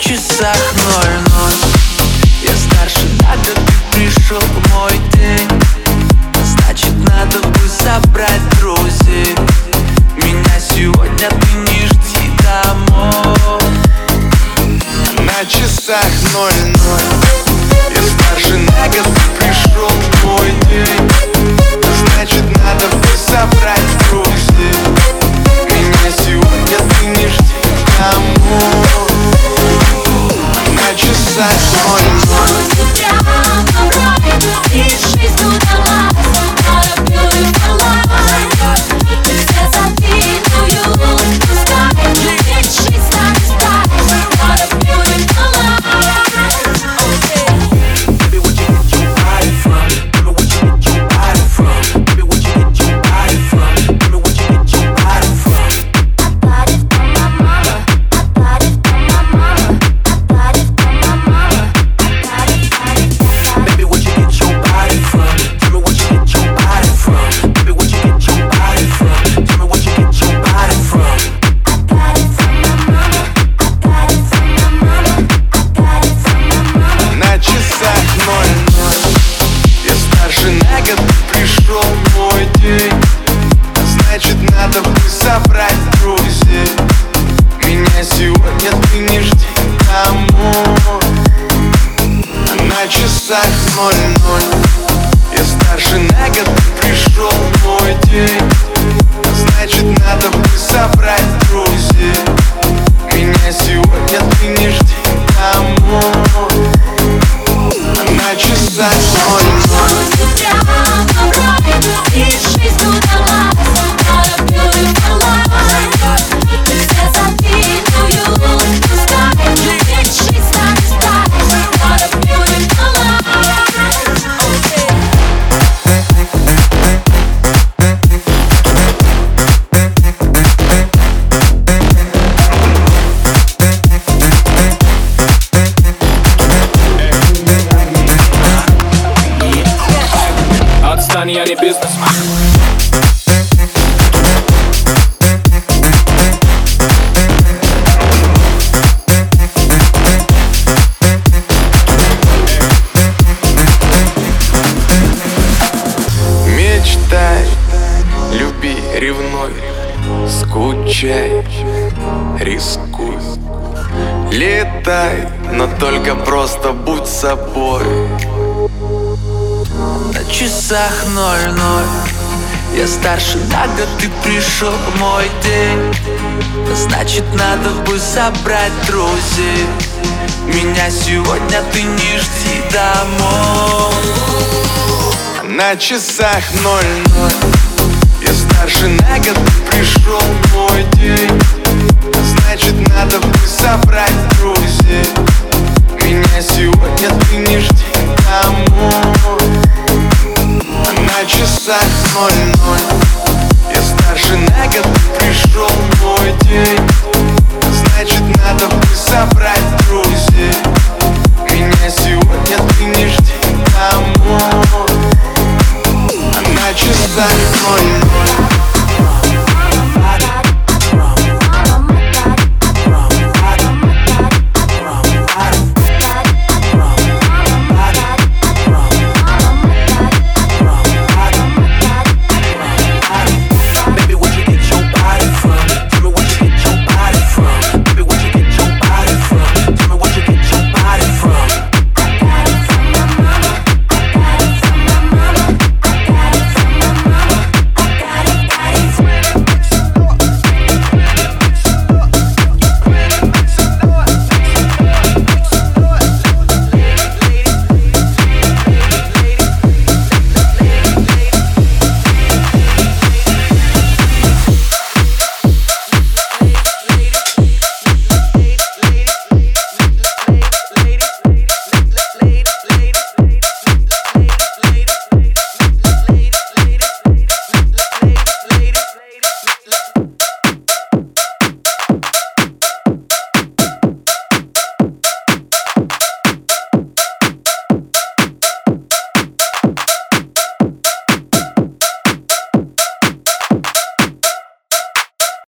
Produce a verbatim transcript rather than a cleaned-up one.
часах ноль-ноль. Я старше на год, ты пришел в мой день. Значит, надо бы собрать друзей. Меня сегодня ты не жди домой. На часах ноль-ноль. Я старше на год, ты пришел в мой день. Значит, надо бы собрать друзей. Меня сегодня ты не жди домой. На часах ноль-ноль. Ноль-ноль. Я старше на год, пришел мой день. Значит, надо бы собрать друзей. Меня сегодня ты не жди домой. На часах ноль-ноль. Я не бизнесмен. Мечтай, люби, ревнуй, скучай, рискуй. Летай, но только просто будь собой. На часах ноль-ноль. Я старше на год, ты пришел в мой день. Значит, надо бы собрать друзей. Меня сегодня ты не жди домой. На часах ноль-ноль. Я старше на год, ты пришел в мой день. Значит, надо бы собрать друзей. Меня сегодня ты не жди домой. На часах ноль-ноль.